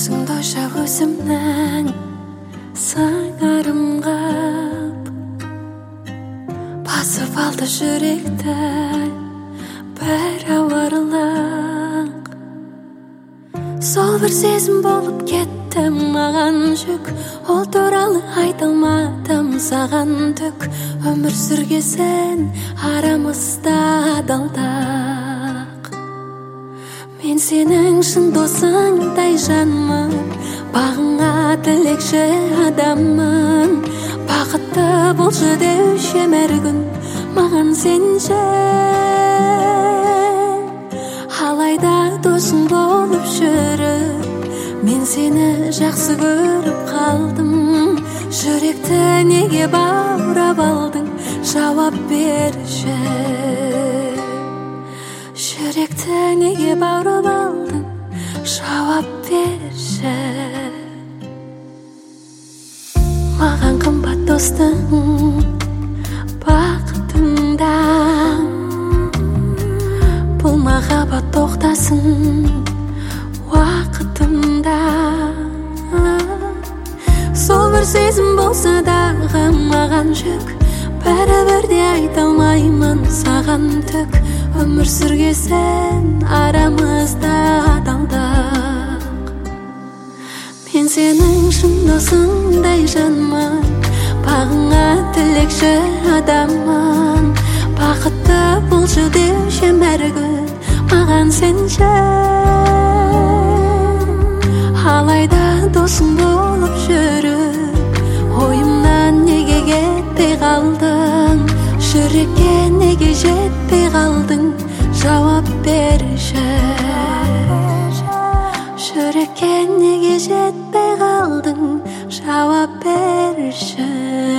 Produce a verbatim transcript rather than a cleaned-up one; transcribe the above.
көзіңді ойша өзімнің сыңарым қап басып алды жүректі бір ауырлық. Сол бір сезім болып кетті маған жүк, ол туралы айта алмадым саған түк. Өмір сүргесін арамызда адалдық. Мен сенің шын досыңдай жанмын, бағыңа тілекші адаммын. Бақытты болшы деуші әр күн маған сенші. Алайда досың болып жүріп мен сені жақсы көріп қалдым. Жүректі неге баурап алдың, жауап берші. Жүректі неге баурап алдың, жауап берші. Маған қымбат достың бақытыңда, бұл махаббат тоқтасын уақытында. Сол бір сезім болса дағы маған жүк, бәрібір де айта алмаймын саған түк. Өмір сүргесін арамызда адалдық. Мен сенің шын досыңдай жанмын, бағыңа тілекші адаммын. Бақытты болшы деуші әр күн маған сенші. Алайда досың болып жүріп ойымнан неге кетпей қалдың? Жүрекке неге жетпей қалдың? Жауап берші. Жүрекке неге жетпей қалдың? Жауап берші.